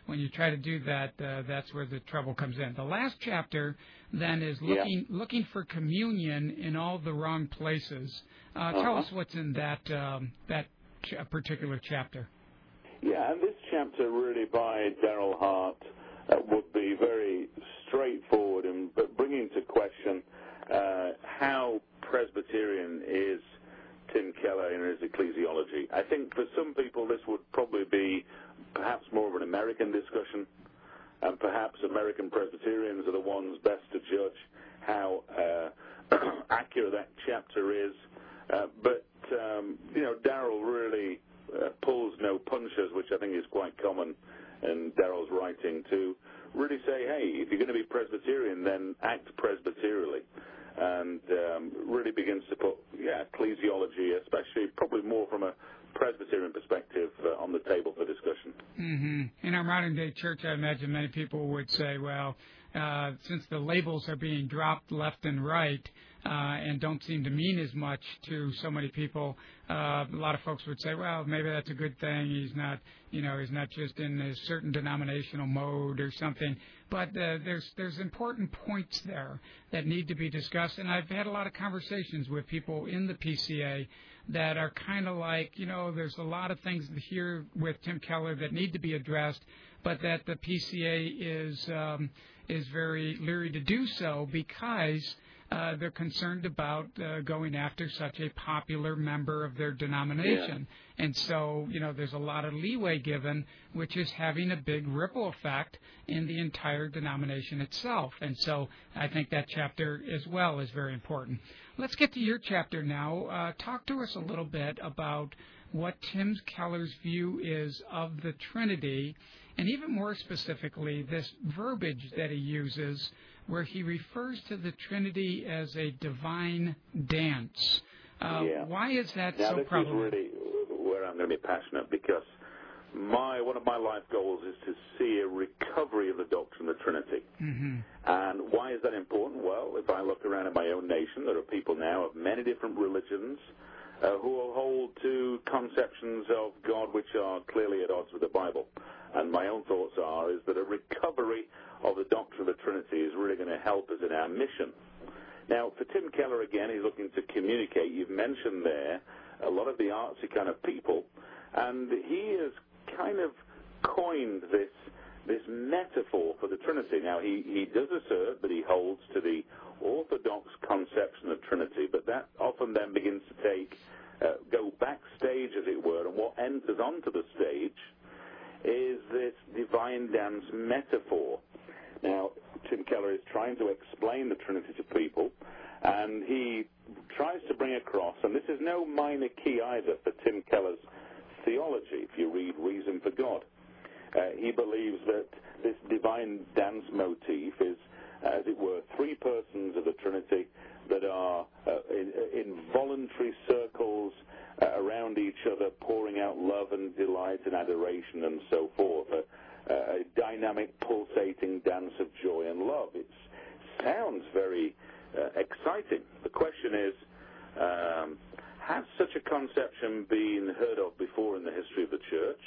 when you try to do that, uh, that's where the trouble comes in. The last chapter then is looking yeah. looking for communion in all the wrong places. Uh, uh-huh. Tell us what's in that um, that ch- particular chapter. Yeah, and this chapter really by Darrell Hart uh, would be very straightforward in bringing to question uh, how Presbyterian is Tim Keller in his ecclesiology. I think for some people this would probably be perhaps more of an American discussion, and perhaps American Presbyterians are the ones best to judge how uh, accurate that chapter is. Uh, but, um, you know, Darrell really uh, pulls no punches, which I think is quite common in Darrell's writing, to really say, hey, if you're going to be Presbyterian, then act Presbyterially. And um, really begins to put, yeah, ecclesiology, especially probably more from a Presbyterian perspective, uh, on the table for discussion. Mm-hmm. In our modern-day church, I imagine many people would say, well, uh, since the labels are being dropped left and right uh, and don't seem to mean as much to so many people, uh, a lot of folks would say, well, maybe that's a good thing. He's not, you know, he's not just in a certain denominational mode or something. But uh, there's there's important points there that need to be discussed, and I've had a lot of conversations with people in the P C A that are kind of like, you know, there's a lot of things here with Tim Keller that need to be addressed, but that the P C A is um, is very leery to do so because uh, they're concerned about uh, going after such a popular member of their denomination. Yeah. And so, you know, there's a lot of leeway given, which is having a big ripple effect in the entire denomination itself. And so I think that chapter as well is very important. Let's get to your chapter now. Uh, talk to us a little bit about what Tim Keller's view is of the Trinity, and even more specifically, this verbiage that he uses where he refers to the Trinity as a divine dance. Uh, yeah. Why is that now, so this problematic? Is really where I'm going to be passionate, because my one of my life goals is to see a recovery of the doctrine of the Trinity. Mm-hmm. And why is that important? Well, if I look around in my own nation, there are people now of many different religions uh, who will hold to conceptions of God which are clearly at odds with the Bible. And my own thoughts are is that a recovery of the doctrine of the Trinity is really going to help us in our mission. Now, for Tim Keller, again, he's looking to communicate. You've mentioned there a lot of the artsy kind of people, and he has kind of coined this this metaphor for the Trinity. Now, he, he does assert that he holds to the orthodox conception of Trinity, but that often then begins to take, uh, go backstage, as it were, and what enters onto the stage is this divine dance metaphor. Now, Tim Keller is trying to explain the Trinity to people, and he tries to bring across, and this is no minor key either for Tim Keller's theology, if you read Reason for God. Uh, he believes that this divine dance motif is, as it were, three persons of the Trinity that are uh, in, in voluntary circles uh, around each other, pouring out love and delight and adoration and so forth. A, a dynamic, pulsating dance of joy and love. It sounds very uh, exciting. The question is, um, has such a conception been heard of before in the history of the church?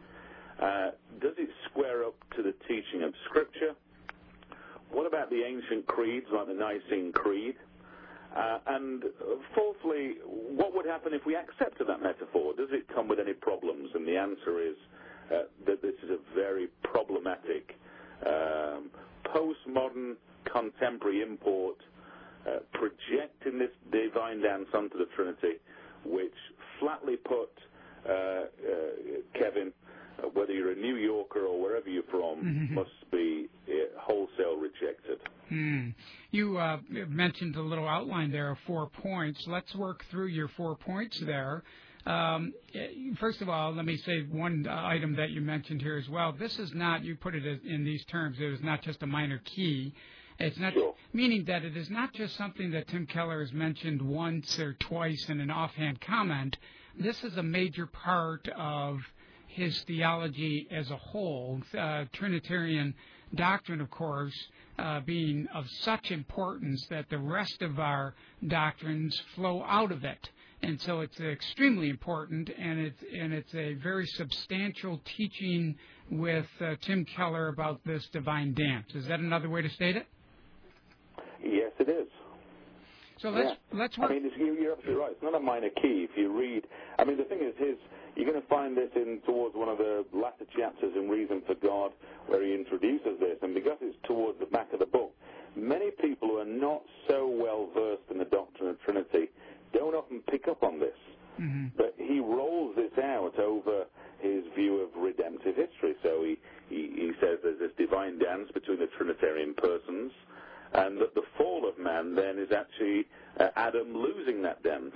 Uh, does it square up to the teaching of Scripture? What about the ancient creeds, like the Nicene Creed? Uh, and uh, fourthly, what would happen if we accepted that metaphor? Does it come with any problems? And the answer is uh, that this is a very problematic, um, postmodern, contemporary import, uh, projecting this divine dance onto the Trinity, which flatly put, uh, uh, Kevin, Uh, whether you're a New Yorker or wherever you're from, mm-hmm. must be uh, wholesale rejected. Mm. You uh, mentioned a little outline there of four points. Let's work through your four points there. Um, first of all, let me say one item that you mentioned here as well. This is not, you put it in these terms, it is not just a minor key. It's not, sure. Meaning that it is not just something that Tim Keller has mentioned once or twice in an offhand comment. This is a major part of his theology as a whole, uh, Trinitarian doctrine, of course, uh, being of such importance that the rest of our doctrines flow out of it. And so it's extremely important, and it's and it's a very substantial teaching with uh, Tim Keller about this divine dance. Is that another way to state it? Yes, it is. So let's yeah. let's work. I mean, it's, you're absolutely right. It's not a minor key. If you read, I mean, the thing is, his you're going to find this in towards one of the latter chapters in Reason for God, where he introduces this, and because it's towards the back of the book, many people who are not so well versed in the doctrine of Trinity don't often pick up on this. Mm-hmm. But he rolls this out over his view of redemptive history. So he, he, he says there's this divine dance between the Trinitarian persons, and that the fall of man then is actually uh, Adam losing that dance,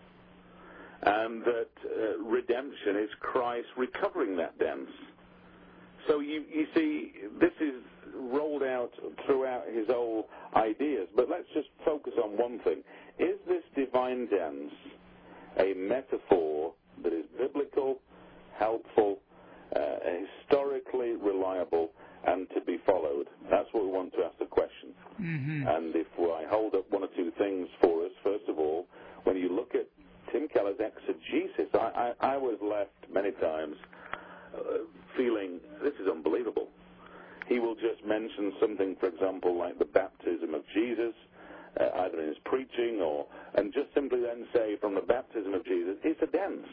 and that uh, redemption is Christ recovering that dance. So you, you see, this is rolled out throughout his whole ideas. But let's just focus on one thing. Is this divine dance a metaphor that is biblical, helpful, uh, historically reliable, and to be followed? That's what we want to ask the question. Mm-hmm. And if I hold up one or two things for us, first of all, when you look at Tim Keller's exegesis, I, I, I was left many times uh, feeling this is unbelievable. He will just mention something, for example, like the baptism of Jesus, uh, either in his preaching or, and just simply then say from the baptism of Jesus, it's a dance.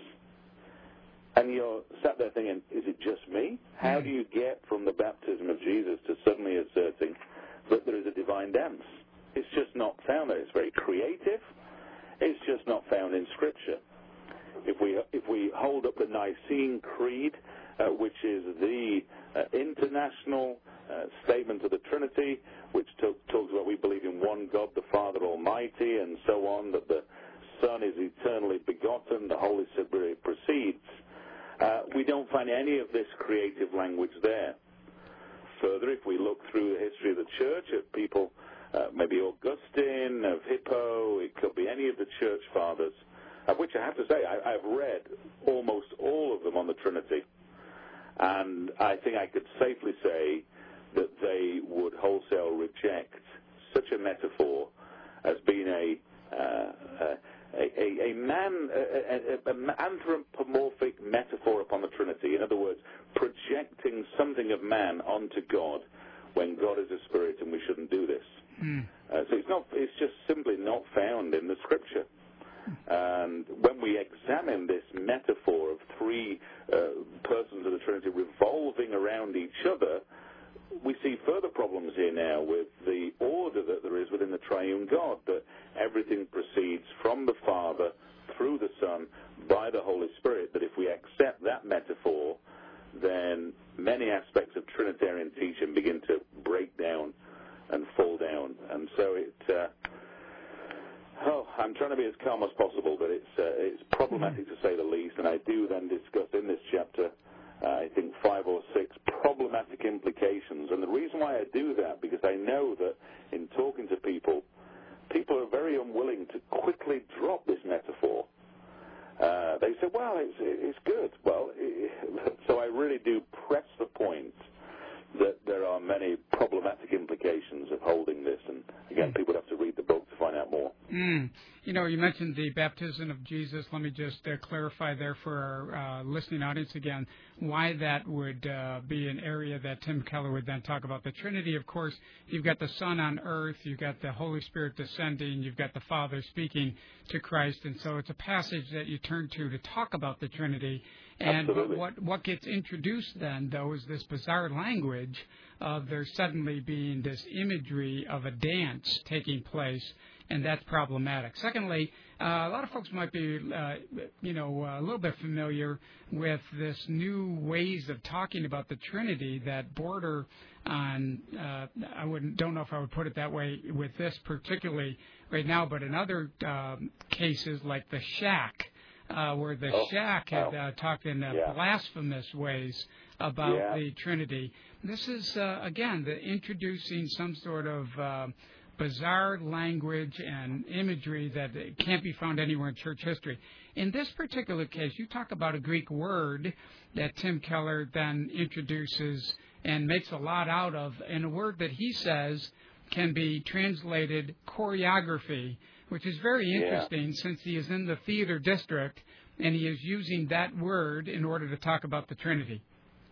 And you're sat there thinking, is it just me? How do you get from the baptism of Jesus to suddenly asserting that there is a divine dance? It's just not found there. It's very creative. It's just not found in Scripture. If we if we hold up the Nicene Creed, uh, which is the uh, international uh, statement of the Trinity, which to- talks about we believe in one God, the Father Almighty, and so on, that the Son is eternally begotten, the Holy Spirit proceeds, uh, we don't find any of this creative language there. Further, if we look through the history of the Church, at people, uh, maybe Augustine, of Hippo, it could be any of the Church Fathers, of which I have to say I, I've read almost all of them on the Trinity, and I think I could safely say that they would wholesale reject such a metaphor as being a uh, a, a, a man, an anthropomorphic metaphor upon the Trinity. In other words, projecting something of man onto God when God is a spirit, and we shouldn't do this. Mm. Uh, so it's not. It's just simply not found in the Scripture. And when we examine this metaphor of three uh, persons of the Trinity revolving around each other, we see further problems here now with the order that there is within the triune God, that everything proceeds from the Father through the Son by the Holy Spirit, that if we accept that metaphor, then many aspects of Trinitarian teaching begin to break down and fall down. And so it... Uh, Oh, I'm trying to be as calm as possible, but it's uh, it's problematic to say the least, and I do then discuss in this chapter, uh, I think five or six problematic implications. And the reason why I do that, because I know that in talking to people, people are very unwilling to quickly drop this metaphor. Uh, they say, well, it's, it's good. Well, it, so I really do press the point that there are many problematic implications of holding this, and again, people have to read the book to find out more. Mm. You know, you mentioned the baptism of Jesus. Let me just uh, clarify there for our uh, listening audience again why that would uh, be an area that Tim Keller would then talk about. The Trinity, of course, you've got the Son on earth, you've got the Holy Spirit descending, you've got the Father speaking to Christ, and so it's a passage that you turn to to talk about the Trinity. And but what what gets introduced then, though, is this bizarre language of there suddenly being this imagery of a dance taking place, and that's problematic. Secondly, uh, a lot of folks might be, uh, you know, a little bit familiar with this new ways of talking about the Trinity that border on, uh, I wouldn't, don't know if I would put it that way with this particularly right now, but in other um, cases like the shack, Uh, where the oh, shack had oh. uh, talked in uh, yeah. blasphemous ways about yeah. the Trinity. This is, uh, again, the introducing some sort of uh, bizarre language and imagery that can't be found anywhere in church history. In this particular case, you talk about a Greek word that Tim Keller then introduces and makes a lot out of, and a word that he says can be translated choreography, which is very interesting yeah. since he is in the theater district and he is using that word in order to talk about the Trinity.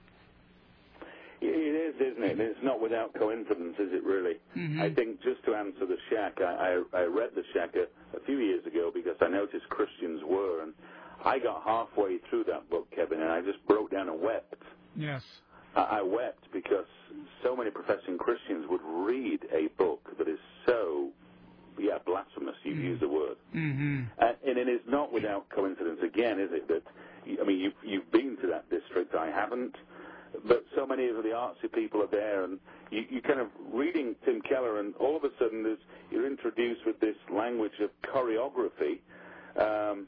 It is, isn't it? It's not without coincidence, is it really? Mm-hmm. I think just to answer the shack, I, I, I read the shack a, a few years ago because I noticed Christians were, and I got halfway through that book, Kevin, and I just broke down and wept. Yes. I, I wept because so many professing Christians would read a book that is so, yeah, blasphemous, you mm-hmm. use the word. Mm-hmm. And, and it is not without coincidence, again, is it, that, I mean, you've, you've been to that district, I haven't. But so many of the artsy people are there, and you, you kind of reading Tim Keller, and all of a sudden there's, you're introduced with this language of choreography. Um,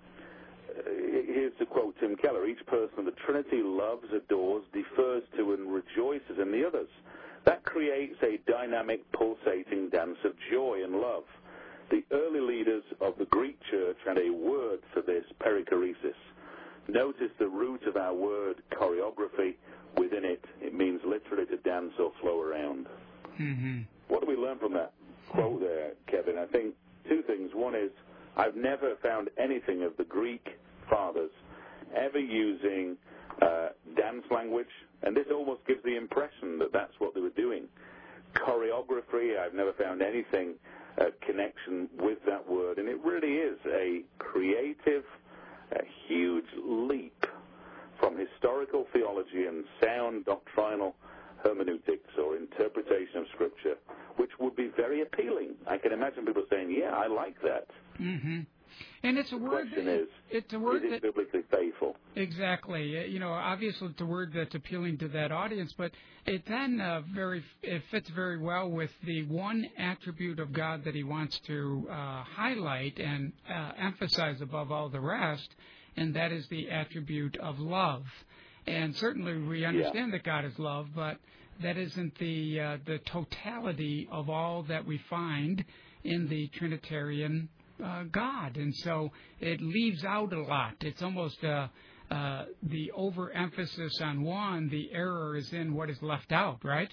here's to quote Tim Keller: each person of the Trinity loves, adores, defers to, and rejoices in the others. That creates a dynamic, pulsating dance of joy and love. The early leaders of the Greek church had a word for this, perichoresis. Notice the root of our word, choreography. Within it, it means literally to dance or flow around. Mm-hmm. What do we learn from that quote there, Kevin? I think two things. One is, I've never found anything of the Greek fathers ever using uh, dance language, and this almost gives the impression that that's what they were doing. Choreography, I've never found anything uh, connection with that word, and it really is a creative, a huge leap from historical theology and sound doctrinal hermeneutics or interpretation of Scripture, which would be very appealing. I can imagine people saying, yeah, I like that. Mm-hmm. And it's a the word question that, is, it's a word is it that, biblically faithful? Exactly. You know, obviously it's a word that's appealing to that audience, but it then uh, very it fits very well with the one attribute of God that he wants to uh, highlight and uh, emphasize above all the rest, and that is the attribute of love. And certainly we understand yeah. that God is love, but that isn't the uh, the totality of all that we find in the Trinitarian uh, God. And so it leaves out a lot. It's almost uh, uh, the overemphasis on one, the error is in what is left out, right?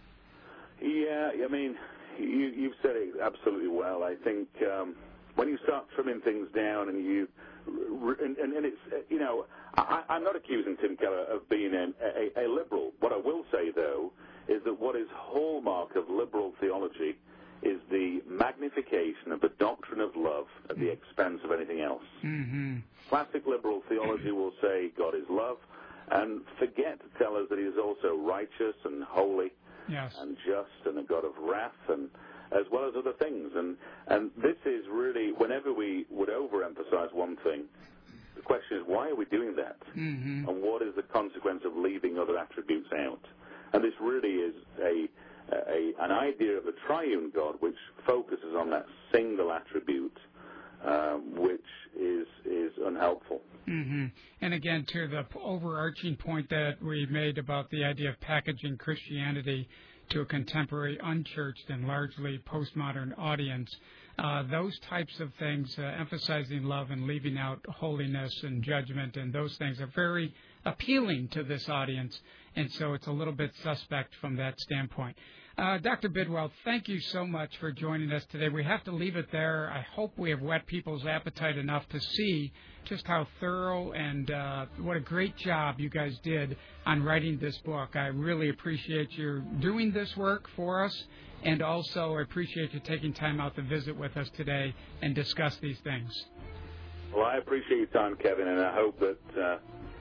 Yeah, I mean, you, you've said it absolutely well. I think um, when you start trimming things down and you And, and, and it's, you know, I, I'm not accusing Tim Keller of being a, a, a liberal. What I will say, though, is that what is hallmark of liberal theology is the magnification of the doctrine of love at the expense of anything else. Mm-hmm. Classic liberal theology will say God is love and forget to tell us that he is also righteous and holy yes. and just and a God of wrath, and as well as other things. And and this is really, whenever we would overemphasize one thing, the question is, why are we doing that? Mm-hmm. And what is the consequence of leaving other attributes out? And this really is a, a an idea of the triune God which focuses on that single attribute, um, which is, is unhelpful. Mm-hmm. And again, to the overarching point that we made about the idea of packaging Christianity to a contemporary, unchurched, and largely postmodern audience, uh, those types of things, uh, emphasizing love and leaving out holiness and judgment and those things, are very appealing to this audience, and so it's a little bit suspect from that standpoint. Uh, Doctor Bidwell, thank you so much for joining us today. We have to leave it there. I hope we have whet people's appetite enough to see just how thorough and uh, what a great job you guys did on writing this book. I really appreciate you doing this work for us, and also I appreciate you taking time out to visit with us today and discuss these things. Well, I appreciate your time, Kevin, and I hope that uh,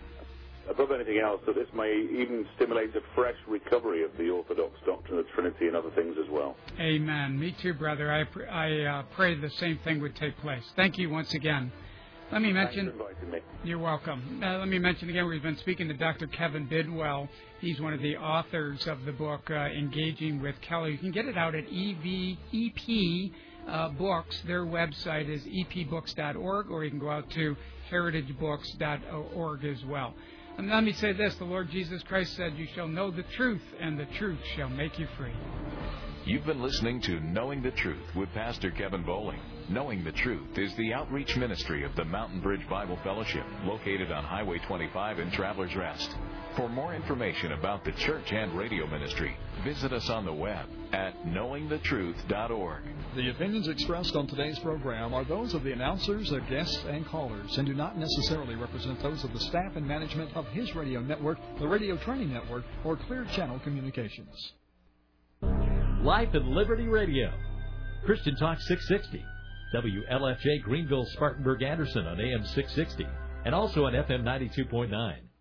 above anything else, that this may even stimulate a fresh recovery of the Orthodox doctrine of the Trinity and other things as well. Amen. Me too, brother. I, I uh, pray the same thing would take place. Thank you once again. Let me mention. Thanks for inviting me. You're welcome. Uh, let me mention again, we've been speaking to Doctor Kevin Bidwell. He's one of the authors of the book, uh, Engaging with Keller. You can get it out at E V E P uh, Books. Their website is e p books dot org, or you can go out to heritage books dot org as well. And let me say this, the Lord Jesus Christ said, you shall know the truth, and the truth shall make you free. You've been listening to Knowing the Truth with Pastor Kevin Bowling. Knowing the Truth is the outreach ministry of the Mountain Bridge Bible Fellowship, located on Highway twenty-five in Travelers Rest. For more information about the church and radio ministry, Visit us on the web at knowing the truth dot org. The opinions expressed on today's program are those of the announcers, their guests, and callers, and do not necessarily represent those of the staff and management of His Radio Network, the Radio Training Network, or Clear Channel Communications. Life and Liberty Radio, Christian Talk six sixty, W L F J Greenville, Spartanburg, Anderson on A M six sixty, and also on F M ninety-two point nine.